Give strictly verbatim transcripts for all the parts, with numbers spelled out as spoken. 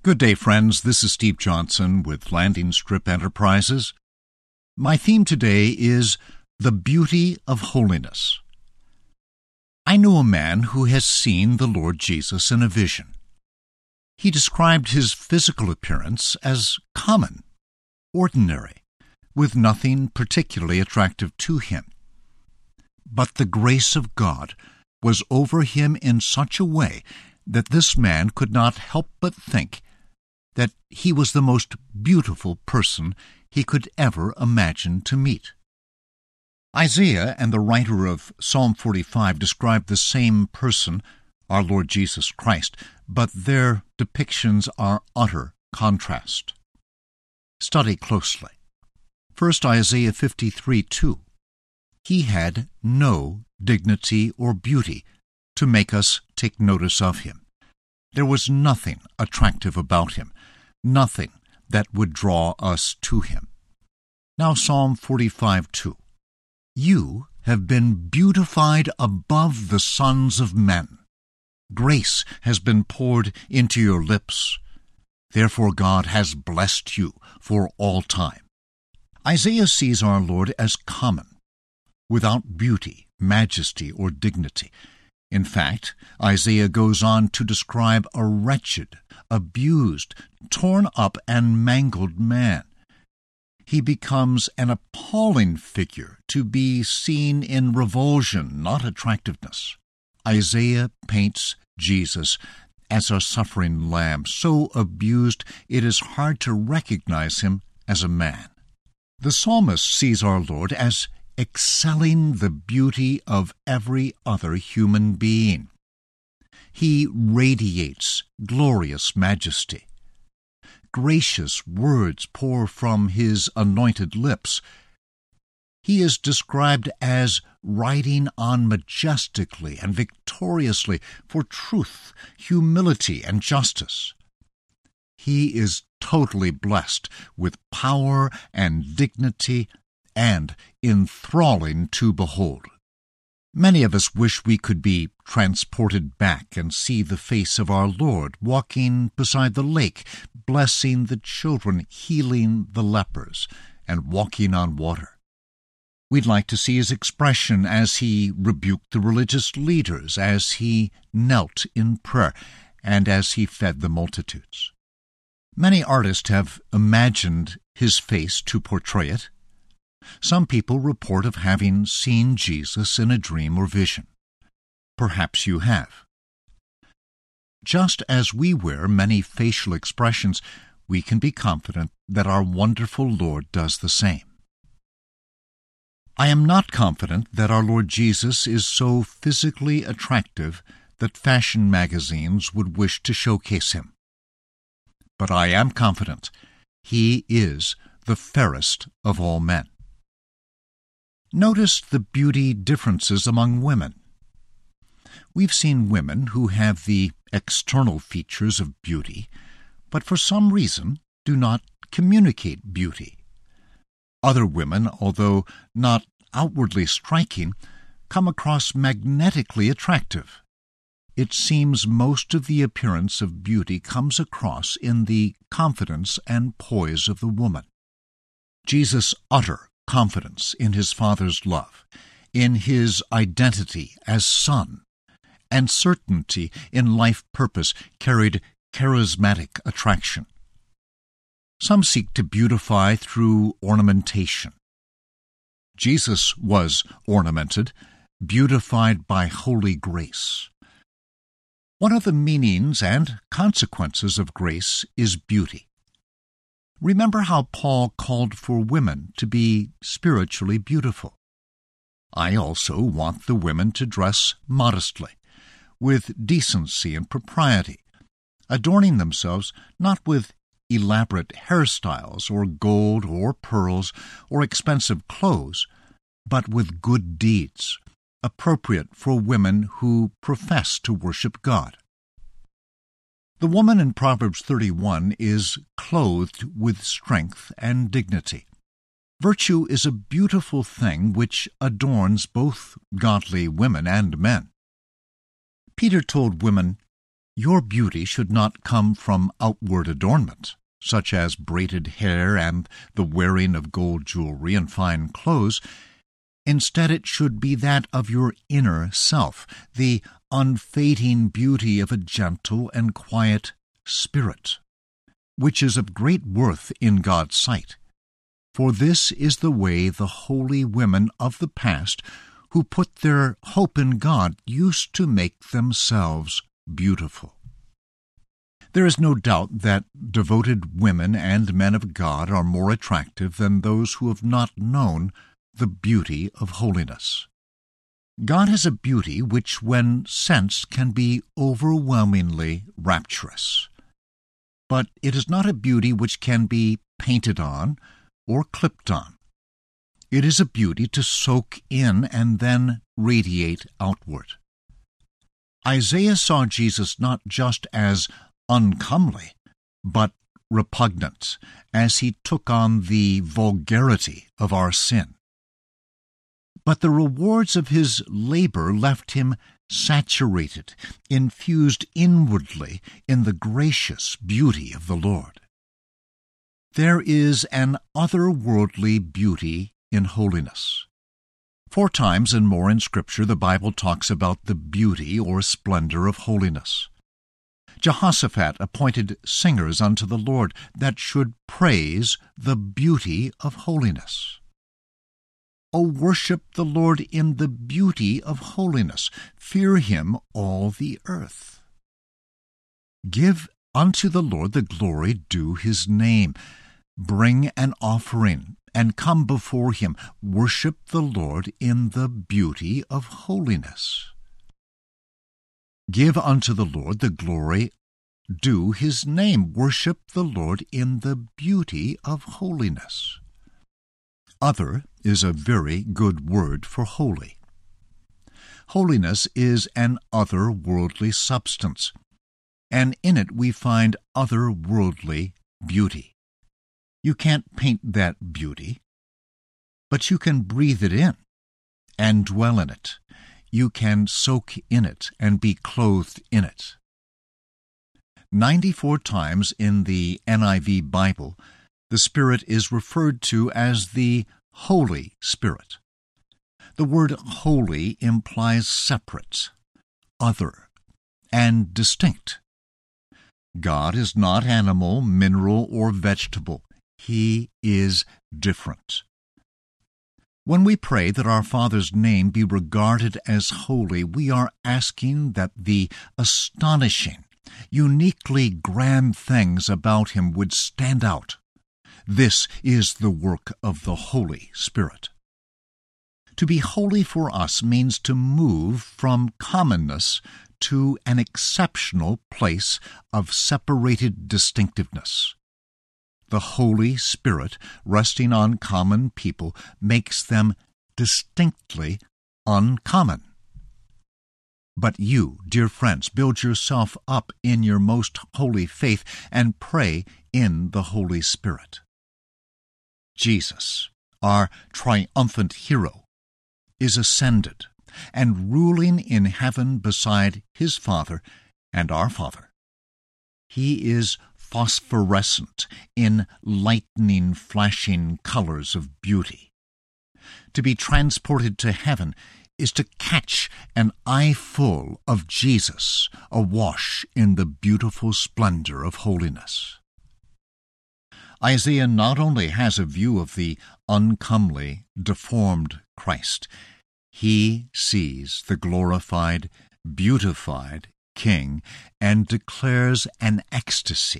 Good day, friends. This is Steve Johnson with Landing Strip Enterprises. My theme today is the beauty of holiness. I know a man who has seen the Lord Jesus in a vision. He described his physical appearance as common, ordinary, with nothing particularly attractive to him. But the grace of God was over him in such a way that this man could not help but think that he was the most beautiful person he could ever imagine to meet. Isaiah and the writer of Psalm forty-five describe the same person, our Lord Jesus Christ, but their depictions are utter contrast. Study closely. First, Isaiah fifty-three two. He had no dignity or beauty to make us take notice of him. There was nothing attractive about him, nothing that would draw us to him. Now Psalm forty-five two. You have been beautified above the sons of men. Grace has been poured into your lips. Therefore God has blessed you for all time. Isaiah sees our Lord as common, without beauty, majesty, or dignity. In fact, Isaiah goes on to describe a wretched, abused, torn up, and mangled man. He becomes an appalling figure to be seen in revulsion, not attractiveness. Isaiah paints Jesus as a suffering lamb, so abused it is hard to recognize him as a man. The psalmist sees our Lord as excelling the beauty of every other human being. He radiates glorious majesty. Gracious words pour from his anointed lips. He is described as riding on majestically and victoriously for truth, humility, and justice. He is totally blessed with power and dignity and enthralling to behold. Many of us wish we could be transported back and see the face of our Lord walking beside the lake, blessing the children, healing the lepers, and walking on water. We'd like to see his expression as he rebuked the religious leaders, as he knelt in prayer, and as he fed the multitudes. Many artists have imagined his face to portray it. Some people report of having seen Jesus in a dream or vision. Perhaps you have. Just as we wear many facial expressions, we can be confident that our wonderful Lord does the same. I am not confident that our Lord Jesus is so physically attractive that fashion magazines would wish to showcase him. But I am confident he is the fairest of all men. Notice the beauty differences among women. We've seen women who have the external features of beauty, but for some reason do not communicate beauty. Other women, although not outwardly striking, come across magnetically attractive. It seems most of the appearance of beauty comes across in the confidence and poise of the woman. Jesus' utter confidence in his Father's love, in his identity as Son, and certainty in life purpose carried charismatic attraction. Some seek to beautify through ornamentation. Jesus was ornamented, beautified by holy grace. One of the meanings and consequences of grace is beauty. Remember how Paul called for women to be spiritually beautiful. I also want the women to dress modestly, with decency and propriety, adorning themselves not with elaborate hairstyles or gold or pearls or expensive clothes, but with good deeds, appropriate for women who profess to worship God. The woman in Proverbs thirty-one is clothed with strength and dignity. Virtue is a beautiful thing which adorns both godly women and men. Peter told women, Your beauty should not come from outward adornment, such as braided hair and the wearing of gold jewelry and fine clothes. Instead, it should be that of your inner self, the unfading beauty of a gentle and quiet spirit, which is of great worth in God's sight. For this is the way the holy women of the past, who put their hope in God, used to make themselves beautiful. There is no doubt that devoted women and men of God are more attractive than those who have not known the beauty of holiness. God has a beauty which, when sensed, can be overwhelmingly rapturous. But it is not a beauty which can be painted on or clipped on. It is a beauty to soak in and then radiate outward. Isaiah saw Jesus not just as uncomely, but repugnant, as he took on the vulgarity of our sin. But the rewards of his labor left him saturated, infused inwardly in the gracious beauty of the Lord. There is an otherworldly beauty in holiness. Four times and more in Scripture the Bible talks about the beauty or splendor of holiness. Jehoshaphat appointed singers unto the Lord that should praise the beauty of holiness. O worship the Lord in the beauty of holiness. Fear him, all the earth. Give unto the Lord the glory due his name. Bring an offering, and come before him. Worship the Lord in the beauty of holiness. Give unto the Lord the glory due his name. Worship the Lord in the beauty of holiness. Other is a very good word for holy. Holiness is an otherworldly substance, and in it we find otherworldly beauty. You can't paint that beauty, but you can breathe it in and dwell in it. You can soak in it and be clothed in it. Ninety-four times in the N I V Bible, the Spirit is referred to as the Holy Spirit. The word holy implies separate, other, and distinct. God is not animal, mineral, or vegetable. He is different. When we pray that our Father's name be regarded as holy, we are asking that the astonishing, uniquely grand things about him would stand out. This is the work of the Holy Spirit. To be holy for us means to move from commonness to an exceptional place of separated distinctiveness. The Holy Spirit, resting on common people, makes them distinctly uncommon. But you, dear friends, build yourself up in your most holy faith and pray in the Holy Spirit. Jesus, our triumphant hero, is ascended and ruling in heaven beside his Father and our Father. He is phosphorescent in lightning, flashing colors of beauty. To be transported to heaven is to catch an eyeful of Jesus awash in the beautiful splendor of holiness. Isaiah not only has a view of the uncomely, deformed Christ, he sees the glorified, beautified King and declares an ecstasy.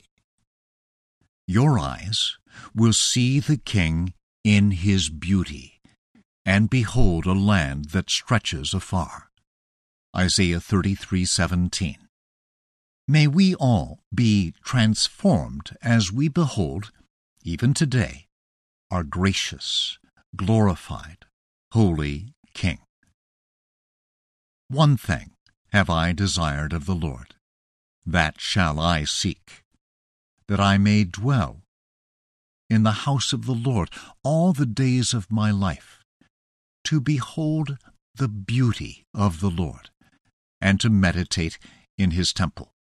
Your eyes will see the King in his beauty, and behold a land that stretches afar. Isaiah thirty-three seventeen. May we all be transformed as we behold, even today, our gracious, glorified, holy King. One thing have I desired of the Lord, that shall I seek, that I may dwell in the house of the Lord all the days of my life, to behold the beauty of the Lord, and to meditate in his temple.